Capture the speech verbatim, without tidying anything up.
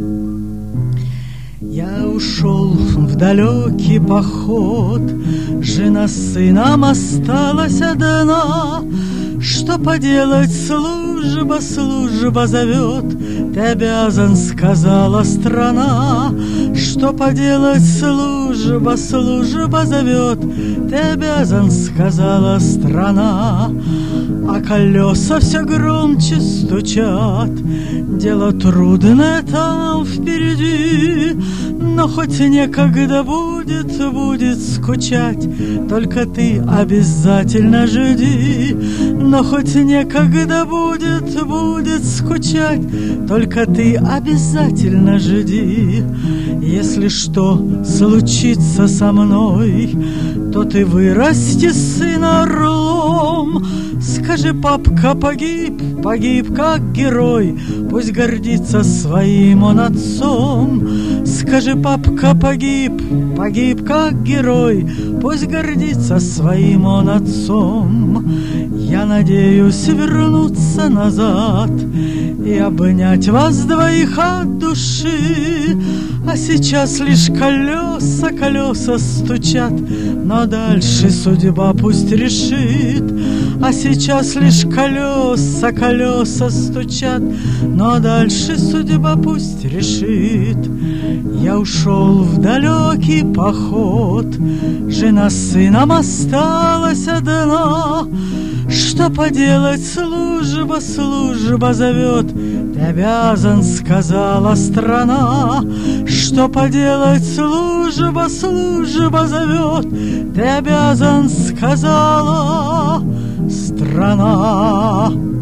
Я ушел в далекий поход, жена с сыном осталась одна. Что поделать, служба, служба зовет, ты обязан, сказала страна. Что поделать, служба, служба зовет, ты обязан, сказала страна. А колеса все громче стучат, дело трудное там впереди. Но хоть некогда будет, будет скучать, только ты обязательно жди. Но хоть некогда будет, будет скучать, только ты обязательно жди. Если что случится со мной, то ты вырасти сына орлом. Скажи, папка погиб, погиб как герой, пусть гордится своим он отцом. Скажи, папка погиб, погиб как герой, пусть гордится своим он отцом. Я надеюсь вернуться назад и обнять вас двоих от души. А сейчас лишь колеса, колеса стучат, но дальше судьба пусть решит. А сейчас лишь колеса, колеса стучат, но дальше судьба пусть решит. Я ушел в далекий поход, жена с сыном осталась одна. Что поделать, служба, служба зовет, ты обязан, сказала страна. Что поделать, служба, служба зовет, ты обязан, сказала страна.